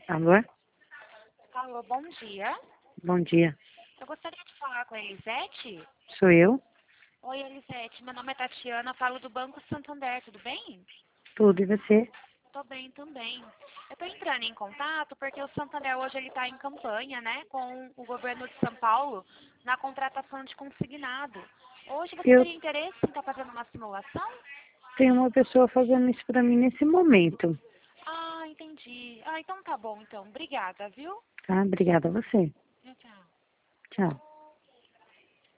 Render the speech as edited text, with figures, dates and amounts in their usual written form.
Alô? Alô, bom dia. Bom dia. Eu gostaria de falar com a Elisete. Sou eu? Oi, Elisete. Meu nome é Tatiana, eu falo do Banco Santander, tudo bem? Tudo, e você? Tô bem também. Eu tô entrando em contato porque o Santander hoje ele tá em campanha, né, com o governo de São Paulo na contratação de consignado. Hoje você Eu teria interesse em estar fazendo uma simulação? tenho uma pessoa fazendo isso pra mim nesse momento. Ah, entendi. Ah, então tá bom, então. Obrigada, viu? Tá? Obrigada a você. Tchau, tchau. Tchau.